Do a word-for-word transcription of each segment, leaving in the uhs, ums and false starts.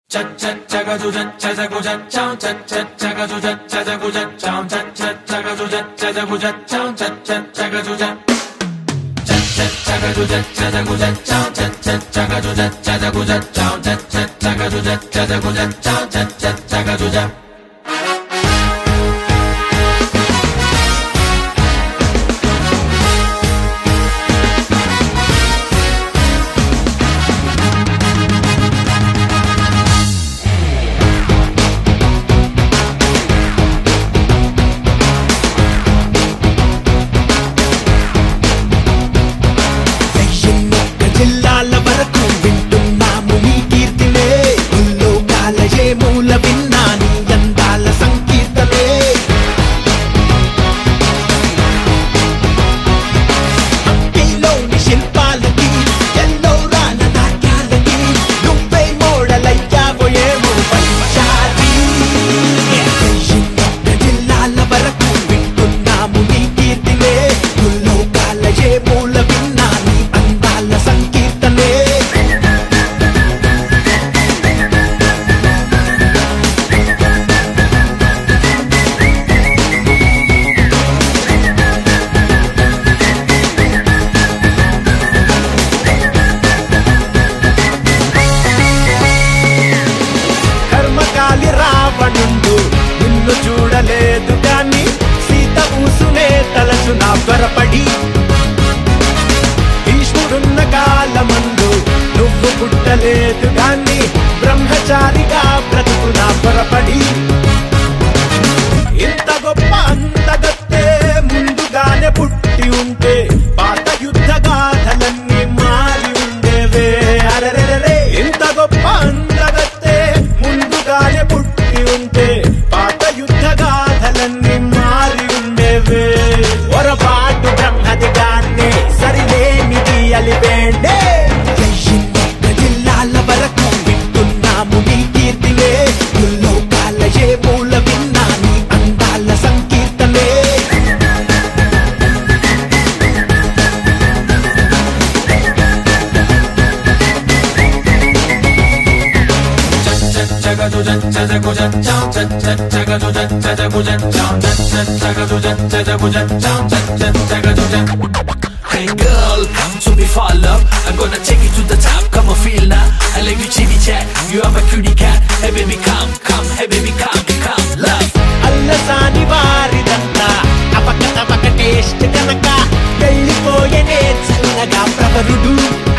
Hey girl, so we fall up. I'm gonna take you to the top. Come on, feel now. I like you chitty chat. You are my cutie cat. Hey baby, come, come. Hey baby, come, come. Love. Allasani వారిదంతా అపకత పక taste కనుక వెళ్ళిపోయేనే చల్లగా ప్రవరుడు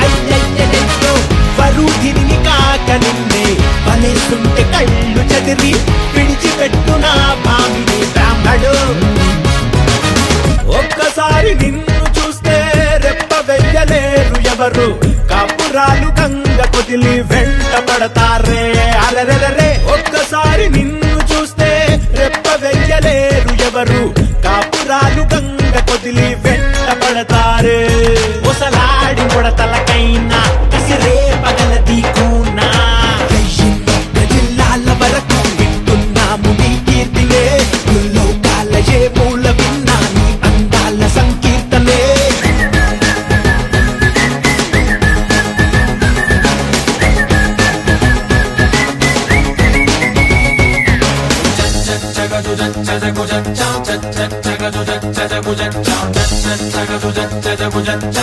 అయ్యయ్యో వరుధిని కాక నిన్నే వలేస్తుంటే కళ్ళు చెదిరి విడిచిపెట్టున భామిని బ్రాహ్మడు ఒక్కసారి నిన్ను చూస్తే రెప్ప వెయ్యలేరు ఎవరు కాపురాలు గంగ కొదిలి వెంట పడతారే అరెరెరే ఒక్కసారి నిన్ను చూస్తే రెప్ప వెయ్యలేరు ఎవరు కాపురాలు గంగ కొదిలి వెంట పడతారే ఒసలాడి ముడతలకైనా కసిరే పగలది కూనా జిల్లాల వరకు వింటున్నాము నీ కీర్తినే లోకాల ఏ మూల విన్నా నీ అందాల సంకీర్తనే Hey girl,